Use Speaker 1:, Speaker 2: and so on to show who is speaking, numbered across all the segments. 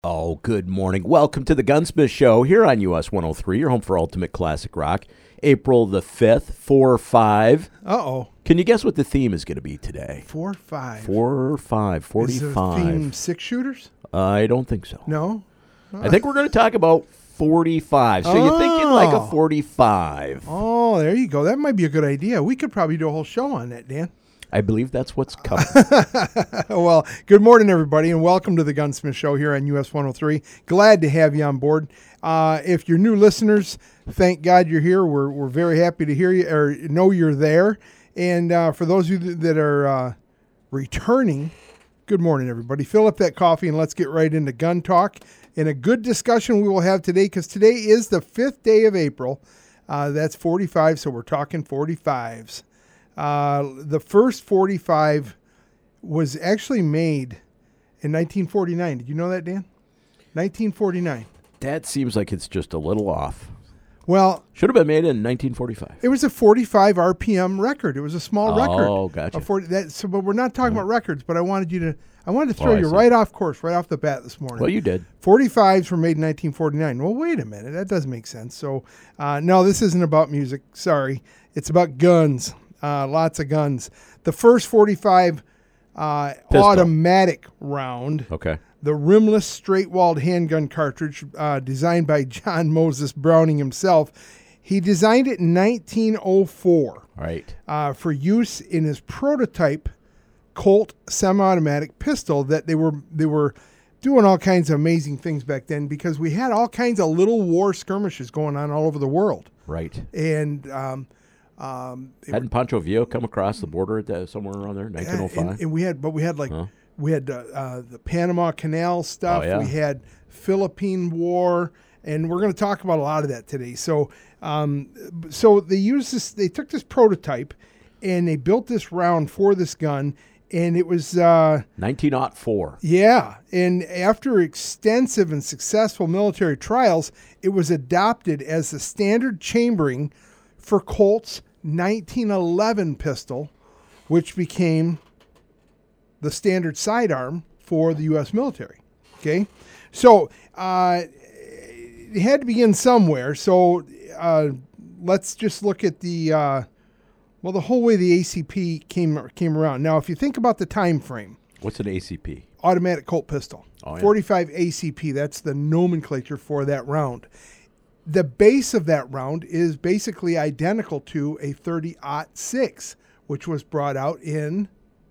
Speaker 1: Oh, good morning. Welcome to the Gunsmith Show here on US 103, your home for Ultimate Classic Rock. April the 5th, 4-5.
Speaker 2: Uh-oh.
Speaker 1: Can you guess what the theme is going to be today?
Speaker 2: 4-5.
Speaker 1: 4-5, 45.
Speaker 2: Is the theme six-shooters?
Speaker 1: I don't think so.
Speaker 2: No?
Speaker 1: I think we're going to talk about 45. So you're thinking like a 45.
Speaker 2: Oh, there you go. That might be a good idea. We could probably do a whole show on that, Dan.
Speaker 1: I believe that's what's coming.
Speaker 2: Well, good morning, everybody, and welcome to the Gunsmith Show here on US 103. Glad to have you on board. If you're new listeners, thank God you're here. We're very happy to hear you or know you're there. And for those of you that are returning, good morning, everybody. Fill up that coffee and let's get right into gun talk. And a good discussion we will have today because today is the 5th day of April. That's 45, so we're talking 45s. The first 45 was actually made in 1949. Did you know that, Dan? 1949.
Speaker 1: That seems like it's just a little off.
Speaker 2: Well,
Speaker 1: should have been made in 1945.
Speaker 2: It was a 45 RPM record. It was a small record.
Speaker 1: Oh, gotcha.
Speaker 2: But we're not talking about records. But I wanted to throw you right off course, right off the bat this morning.
Speaker 1: Well, you did.
Speaker 2: 45s were made in 1949. Well, wait a minute. That doesn't make sense. So, no, this isn't about music. Sorry. It's about guns. Lots of guns. The first 45 automatic round.
Speaker 1: Okay.
Speaker 2: The rimless, straight-walled handgun cartridge designed by John Moses Browning himself. He designed it in 1904 for use in his prototype Colt semi-automatic pistol that they were doing all kinds of amazing things back then because we had all kinds of little war skirmishes going on all over the world.
Speaker 1: Right.
Speaker 2: And
Speaker 1: hadn't Pancho Villa come across the border somewhere around there, 1905?
Speaker 2: And we had the Panama Canal stuff.
Speaker 1: Oh, yeah.
Speaker 2: We had Philippine War, and we're going to talk about a lot of that today. So, they used this. They took this prototype, and they built this round for this gun, and it was
Speaker 1: 1904.
Speaker 2: Yeah, and after extensive and successful military trials, it was adopted as the standard chambering for Colt's 1911 pistol, which became the standard sidearm for the U.S. military. Okay, so it had to begin somewhere. So let's just look at the whole way the ACP came around. Now, if you think about the time frame,
Speaker 1: what's an ACP?
Speaker 2: Automatic Colt pistol.
Speaker 1: Oh, yeah.
Speaker 2: 45 ACP. That's the nomenclature for that round. The base of that round is basically identical to a 30-06, which was brought out in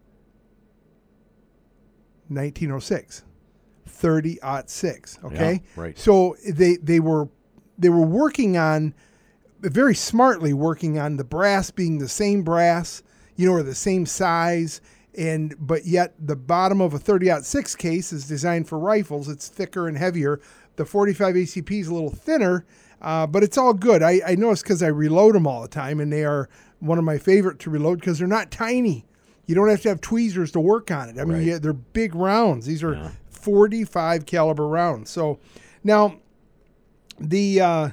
Speaker 2: 1906. 30-06. Okay,
Speaker 1: yeah, right.
Speaker 2: So they were working on very smartly working on the brass being the same brass, or the same size, but yet the bottom of a 30-06 case is designed for rifles. It's thicker and heavier. The 45 ACP is a little thinner, but it's all good. I know it's because I reload them all the time, and they are one of my favorite to reload because they're not tiny. You don't have to have tweezers to work on it. I mean, they're big rounds. These are 45 caliber rounds. So now the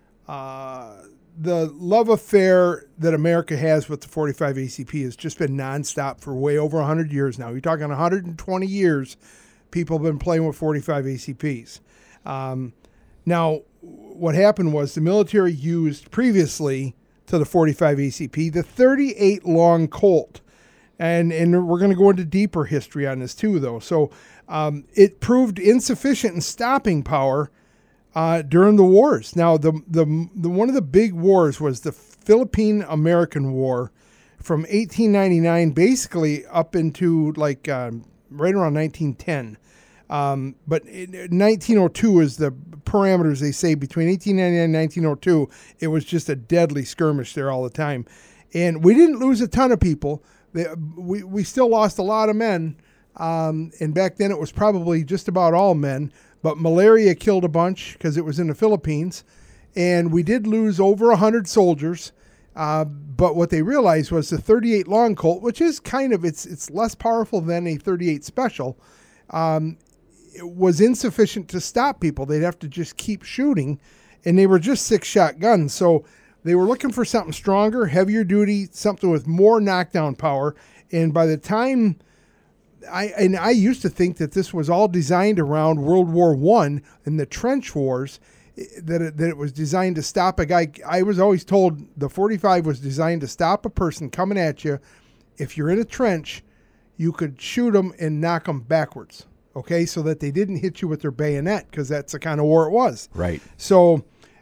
Speaker 2: love affair that America has with the 45 ACP has just been nonstop for way over 100 years now. You're talking 120 years people have been playing with 45 ACPs. Now, what happened was the military used previously to the 45 ACP the 38 long Colt. And we're going to go into deeper history on this too, though. So it proved insufficient in stopping power during the wars. Now, the one of the big wars was the Philippine-American War from 1899, basically up into right around 1910. But 1902 is the parameters they say. Between 1899 and 1902, it was just a deadly skirmish there all the time. And we didn't lose a ton of people. We still lost a lot of men. And back then it was probably just about all men. But malaria killed a bunch because it was in the Philippines. And we did lose over 100 soldiers. But what they realized was the 38 Long Colt, which is it's less powerful than a 38 Special, it was insufficient to stop people. They'd have to just keep shooting. And they were just 6-shot guns. So they were looking for something stronger, heavier duty, something with more knockdown power. And by the time I used to think that this was all designed around World War I and the trench wars, that it was designed to stop a guy. I was always told the 45 was designed to stop a person coming at you. If you're in a trench, you could shoot them and knock them backwards, okay, so that they didn't hit you with their bayonet, because that's the kind of war it was.
Speaker 1: Right.
Speaker 2: So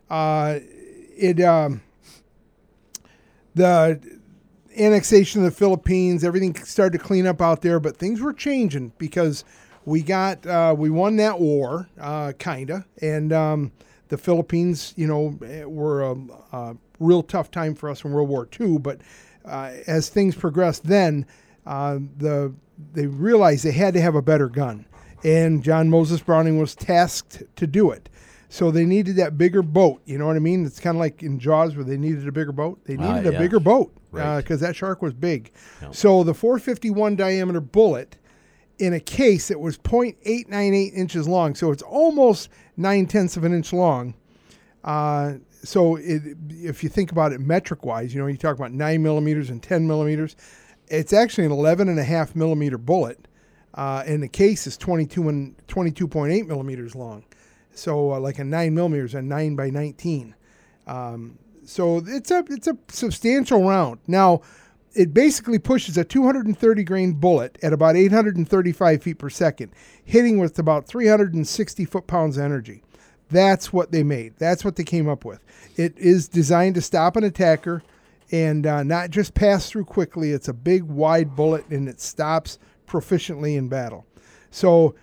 Speaker 2: the annexation of the Philippines, everything started to clean up out there, but things were changing because we won that war, kinda, and the Philippines, were a real tough time for us in World War II. But as things progressed, then they realized they had to have a better gun, and John Moses Browning was tasked to do it. So they needed that bigger boat. You know what I mean? It's kind of like in Jaws where they needed a bigger boat. They needed a bigger boat because that shark was big. Yeah. So the 451 diameter bullet in a case that was 0.898 inches long, so it's almost 9/10 of an inch long. So if you think about it metric-wise, you talk about 9 millimeters and 10 millimeters. It's actually an 11.5 millimeter bullet, and the case is 22.8 millimeters long. So like a 9 millimeters, a 9 by 19. So it's a substantial round. Now, it basically pushes a 230 grain bullet at about 835 feet per second, hitting with about 360 foot-pounds of energy. That's what they made. That's what they came up with. It is designed to stop an attacker and not just pass through quickly. It's a big, wide bullet, and it stops proficiently in battle. So,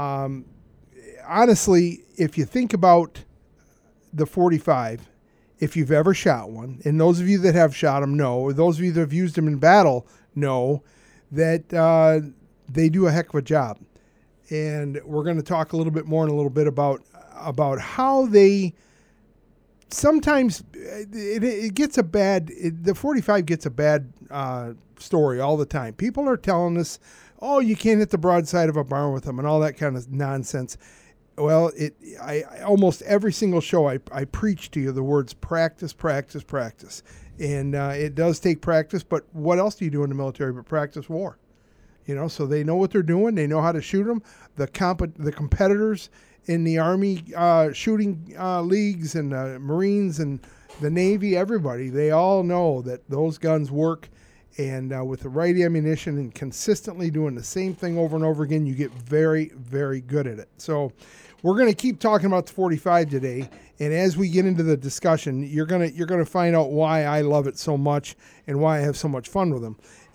Speaker 2: honestly, if you think about the 45, if you've ever shot one, and those of you that have shot them know, or those of you that have used them in battle know, that they do a heck of a job. And we're going to talk a little bit more in a little bit about how they sometimes it gets a bad, the 45 gets a bad story all the time. People are telling us, oh, you can't hit the broadside of a barn with them and all that kind of nonsense. Well, I almost every single show I preach to you the words practice, practice, practice. And it does take practice, but what else do you do in the military but practice war? So they know what they're doing. They know how to shoot them. The competitors in the Army shooting leagues and the Marines and the Navy, everybody, they all know that those guns work. And with the right ammunition and consistently doing the same thing over and over again, you get very, very good at it. So we're going to keep talking about the 45 today. And as we get into the discussion, you're gonna find out why I love it so much and why I have so much fun with them.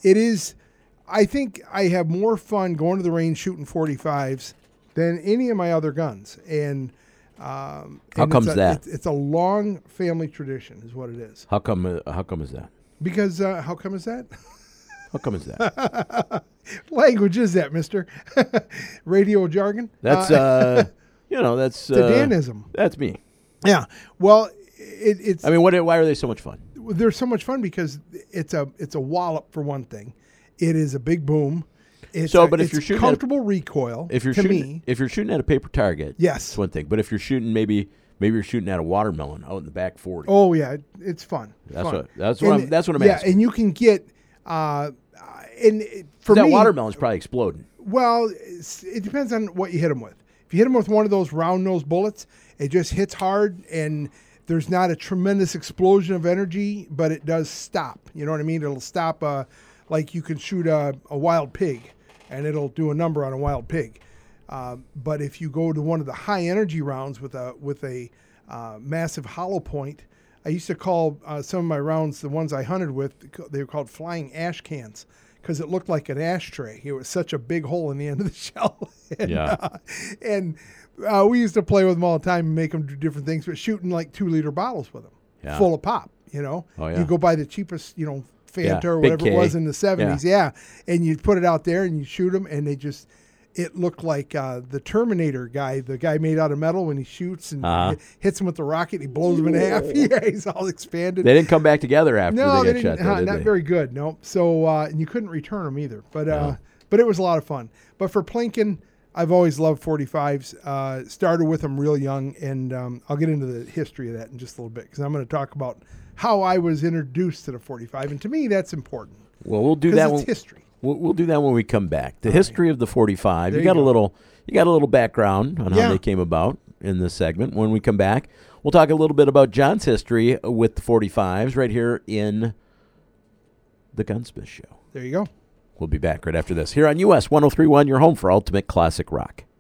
Speaker 2: I think I have more fun going to the range shooting 45s than any of my other guns. And
Speaker 1: how comes that?
Speaker 2: It's a long family tradition, is what it is.
Speaker 1: How come is that?
Speaker 2: Because how come is that?
Speaker 1: How come is that?
Speaker 2: Language is that, mister? Radio jargon?
Speaker 1: That's, that's...
Speaker 2: the Danism.
Speaker 1: That's me.
Speaker 2: Yeah. Well, it's...
Speaker 1: I mean, why are they so much fun?
Speaker 2: They're so much fun because it's a wallop, for one thing. It is a big boom. If you're shooting comfortable recoil, if you're
Speaker 1: shooting at a paper target,
Speaker 2: yes,
Speaker 1: it's one thing. But if you're shooting maybe you're shooting at a watermelon out in the back 40.
Speaker 2: Oh yeah, it's fun.
Speaker 1: That's what I'm asking.
Speaker 2: Yeah, and you can get that
Speaker 1: watermelon's probably exploding.
Speaker 2: Well, it depends on what you hit them with. If you hit them with one of those round nose bullets, it just hits hard and there's not a tremendous explosion of energy, but it does stop. You know what I mean? It'll stop like you can shoot a wild pig, and it'll do a number on a wild pig. But if you go to one of the high energy rounds with a massive hollow point, I used to call some of my rounds, the ones I hunted with, they were called flying ash cans because it looked like an ashtray. It was such a big hole in the end of the shell. And we used to play with them all the time and make them do different things, but shooting like 2-liter bottles with them, full of pop. Oh, yeah. You go buy the cheapest, Fanta or whatever it was in the 70s, and you put it out there and you shoot them, and it looked like the Terminator guy, the guy made out of metal, when he shoots and hits him with the rocket, he blows him in half. Yeah, he's all expanded.
Speaker 1: They didn't come back together after they got shot,
Speaker 2: not very good, no. So, and you couldn't return them either, but it was a lot of fun. But for plinking, I've always loved 45s. Started with them real young, and I'll get into the history of that in just a little bit because I'm going to talk about how I was introduced to the 45, and to me, that's important.
Speaker 1: Well, we'll do that.
Speaker 2: It's history.
Speaker 1: We'll do that when we come back. The history of the 45.
Speaker 2: There
Speaker 1: You got
Speaker 2: you
Speaker 1: a
Speaker 2: go.
Speaker 1: little background on how
Speaker 2: Yeah.
Speaker 1: they came about in this segment. When we come back, we'll talk a little bit about John's history with the 45s right here in the Gunsmith Show.
Speaker 2: There you go.
Speaker 1: We'll be back right after this here on US 103.1, your home for Ultimate Classic Rock.